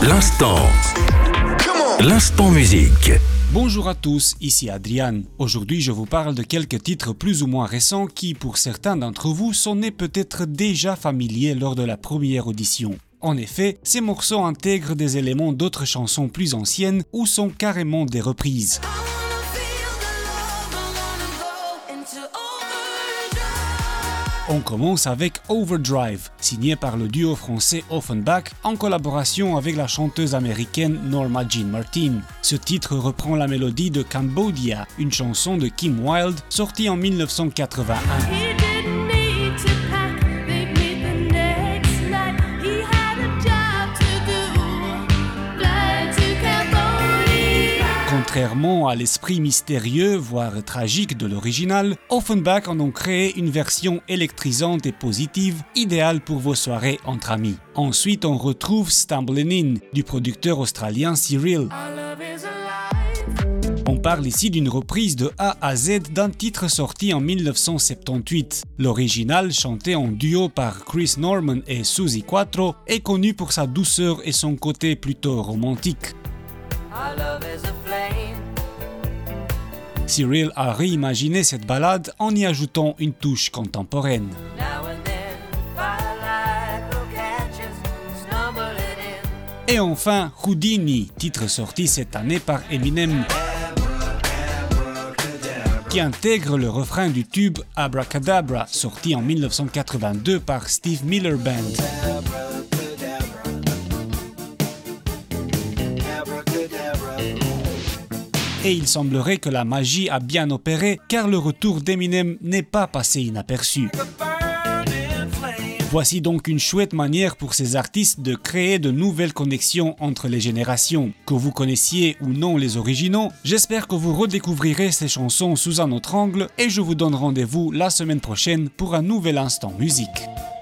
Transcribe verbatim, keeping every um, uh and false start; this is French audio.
L'instant. L'instant musique. Bonjour à tous, ici Adrian. Aujourd'hui, je vous parle de quelques titres plus ou moins récents qui, pour certains d'entre vous, sont nés peut-être déjà familiers lors de la première audition. En effet, ces morceaux intègrent des éléments d'autres chansons plus anciennes ou sont carrément des reprises. On commence avec Overdrive, signé par le duo français Offenbach en collaboration avec la chanteuse américaine Norma Jean Martin. Ce titre reprend la mélodie de Cambodia, une chanson de Kim Wilde sortie en mille neuf cent quatre-vingt-un. Contrairement à l'esprit mystérieux, voire tragique de l'original, Offenbach en ont créé une version électrisante et positive, idéale pour vos soirées entre amis. Ensuite, on retrouve Stumblin' In, du producteur australien Cyril. On parle ici d'une reprise de A à Z d'un titre sorti en mille neuf cent soixante-dix-huit. L'original, chanté en duo par Chris Norman et Suzi Quatro, est connu pour sa douceur et son côté plutôt romantique. Cyril a réimaginé cette ballade en y ajoutant une touche contemporaine. Et enfin, Houdini, titre sorti cette année par Eminem, qui intègre le refrain du tube Abracadabra, sorti en mille neuf cent quatre-vingt-deux par Steve Miller Band. Et il semblerait que la magie a bien opéré car le retour d'Eminem n'est pas passé inaperçu. Voici donc une chouette manière pour ces artistes de créer de nouvelles connexions entre les générations. Que vous connaissiez ou non les originaux, j'espère que vous redécouvrirez ces chansons sous un autre angle et je vous donne rendez-vous la semaine prochaine pour un nouvel instant musique.